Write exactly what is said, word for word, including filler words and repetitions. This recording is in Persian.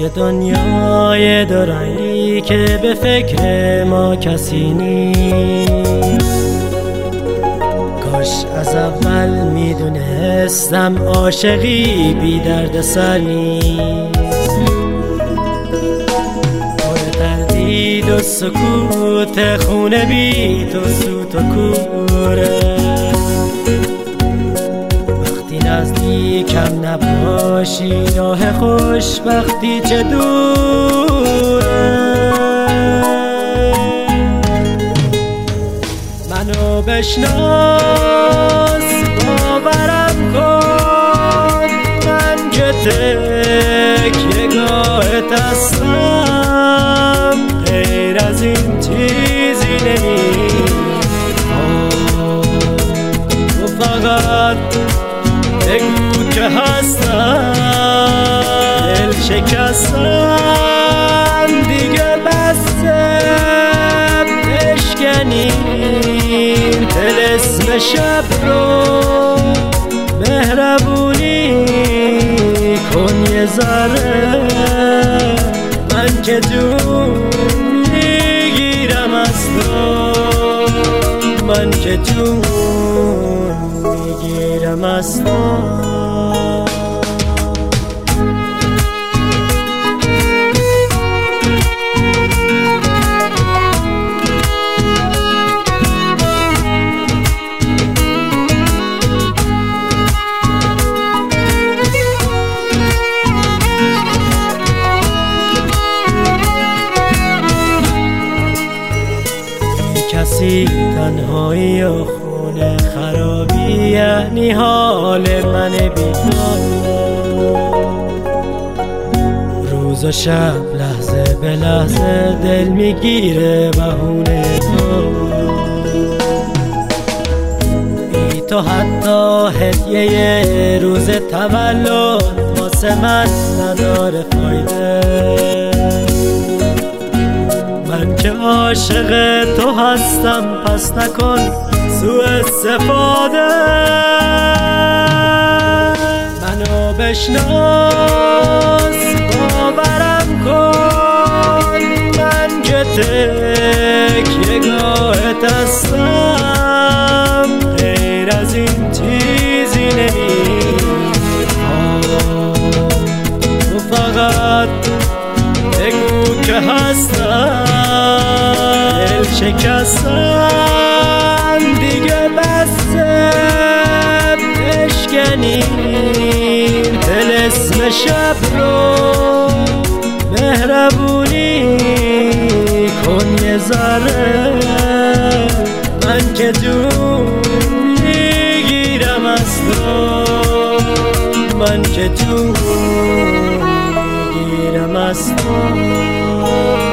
دنیای دو رنگی که به فکر ما کسی نیست. کاش از اول میدونستم عاشقی بی درد سر نیست. پر تردید و سکوت خونه بی تو سوت و کوره. نزدیکم نباشی راه خوشبختی چه دوره. منو بشناس باورم کن، من که تکیه گاهت هستم، غیر از این چیزی نمیخوام. تو فقط بگو که هستم، دل شکستم دیگه بسته. بشکنیم طلسم شب رو، مهربونی کن یه ذره. من که جون میگیرم از تو، من که جون میگیرم از تو. کسی تنهایی و خونه خرابی یعنی حال من بی‌حال. روز و شب لحظه به لحظه دل میگیره بهونه تو. بی تو حتی هدیه روز تولد واسه من نداره فایده. من که عاشق تو هستم، پس نکن سوء استفاده. منو بشناس باورم کن، من که تکیه گاهت هستم، غیر از این چیزی نمیخوام. تو فقط بگو که هستم، دل شکستم دیگه بسته. بشکنیم طلسم شب رو، مهربونی کن یه ذره. من که جون میگیرم از تو، من که جون میگیرم از تو.